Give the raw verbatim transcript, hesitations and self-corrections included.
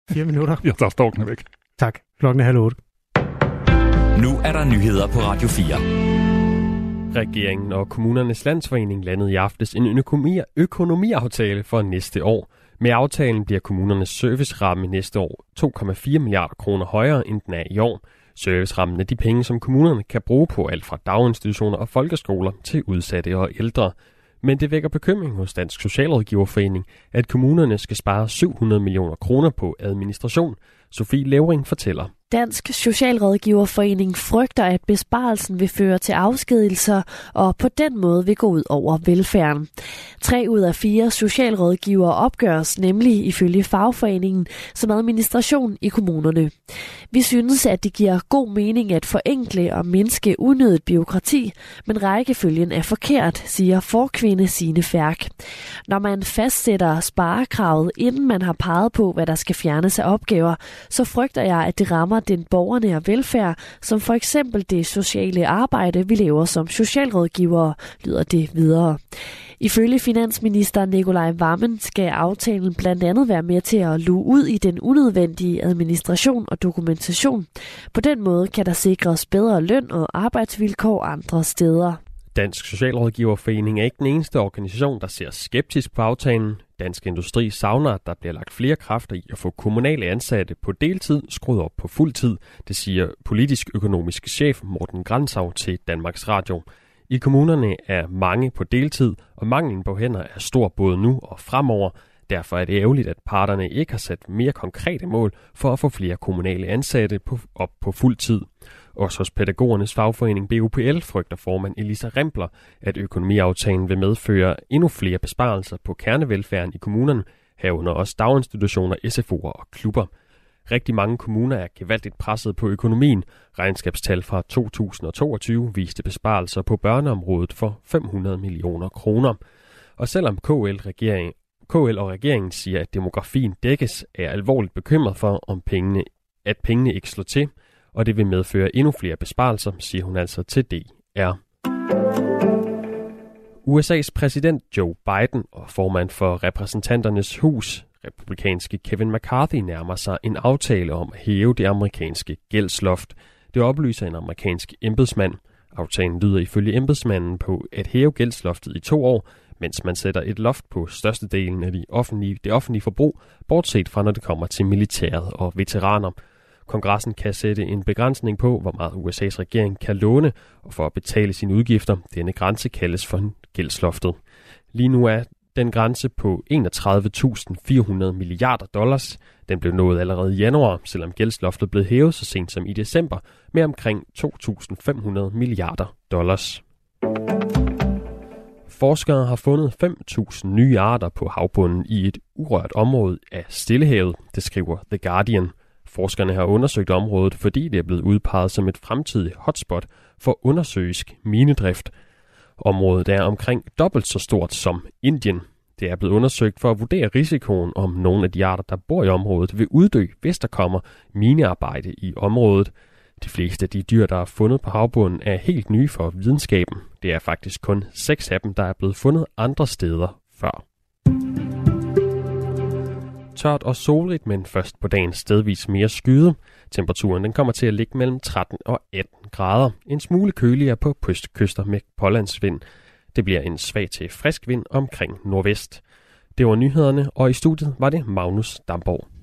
Fire minutter. Jeg tager storkene væk. Tak. Klokken er halv otte. Nu er der nyheder på Radio fire. Regeringen og Kommunernes Landsforening landede i aftes en økonomi- økonomiaftale for næste år. Med aftalen bliver kommunernes serviceramme næste år to komma fire milliarder kroner højere, end den er i år. Servicerammen er de penge, som kommunerne kan bruge på alt fra daginstitutioner og folkeskoler til udsatte og ældre. Men det vækker bekymring hos Dansk Socialrådgiverforening, at kommunerne skal spare syv hundrede millioner kroner på administration. Sofie Levering fortæller. Dansk Socialrådgiverforening frygter, at besparelsen vil føre til afskedigelser og på den måde vil gå ud over velfærden. Tre ud af fire socialrådgivere opgøres nemlig ifølge fagforeningen som administration i kommunerne. Vi synes, at det giver god mening at forenkle og mindske unødigt bureaukrati, men rækkefølgen er forkert, siger forkvinde Signe Færk. Når man fastsætter sparekravet, inden man har peget på, hvad der skal fjernes af opgaver, så frygter jeg, at det rammer den borgernære velfærd, som for eksempel det sociale arbejde, vi laver som socialrådgivere, lyder det videre. Ifølge finansminister Nicolai Wammen skal aftalen blandt andet være med til at luge ud i den unødvendige administration og dokumentation. På den måde kan der sikres bedre løn og arbejdsvilkår andre steder. Dansk Socialrådgiverforening er ikke den eneste organisation, der ser skeptisk på aftalen. Dansk Industri savner, at der bliver lagt flere kræfter i at få kommunale ansatte på deltid skruet op på fuld tid. Det siger politisk økonomisk chef Morten Grantzau til Danmarks Radio. I kommunerne er mange på deltid, og manglen på hænder er stor både nu og fremover. Derfor er det ærgerligt, at parterne ikke har sat mere konkrete mål for at få flere kommunale ansatte på, op på fuld tid. Også hos pædagogernes fagforening B U P L frygter formand Elisa Rempler, at økonomiaftalen vil medføre endnu flere besparelser på kernevelfærden i kommunerne, herunder også daginstitutioner, S F O'er og klubber. Rigtig mange kommuner er gevaldigt presset på økonomien. Regnskabstal fra to tusind og toogtyve viste besparelser på børneområdet for fem hundrede millioner kroner. Og selvom K L, regering, K L og regeringen siger, at demografien dækkes, er alvorligt bekymret for, om pengene, at pengene ikke slår til, og det vil medføre endnu flere besparelser, siger hun altså til D R. U S A's præsident Joe Biden og formand for repræsentanternes hus, republikanske Kevin McCarthy, nærmer sig en aftale om at hæve det amerikanske gældsloft. Det oplyser en amerikansk embedsmand. Aftalen lyder ifølge embedsmanden på at hæve gældsloftet i to år, mens man sætter et loft på størstedelen af de offentlige, det offentlige forbrug, bortset fra når det kommer til militæret og veteraner. Kongressen kan sætte en begrænsning på, hvor meget U S A's regering kan låne og for at betale sine udgifter. Denne grænse kaldes for gældsloftet. Lige nu er den grænse på enogtredive tusind fire hundrede milliarder dollars. Den blev nået allerede i januar, selvom gældsloftet blev hævet så sent som i december med omkring to tusind fem hundrede milliarder dollars. Forskere har fundet fem tusind nye arter på havbunden i et urørt område af Stillehavet, det skriver The Guardian. Forskerne har undersøgt området, fordi det er blevet udpeget som et fremtidigt hotspot for undersøisk minedrift. Området er omkring dobbelt så stort som Indien. Det er blevet undersøgt for at vurdere risikoen, om nogle af de arter, der bor i området, vil uddø, hvis der kommer minearbejde i området. De fleste af de dyr, der er fundet på havbunden, er helt nye for videnskaben. Det er faktisk kun seks af dem, der er blevet fundet andre steder før. Tørt og solrigt, men først på dagen stedvis mere skyde. Temperaturen den kommer til at ligge mellem tretten og atten grader. En smule køligere på kyster med pålandsvind. Det bliver en svag til frisk vind omkring nordvest. Det var nyhederne, og i studiet var det Magnus Damborg.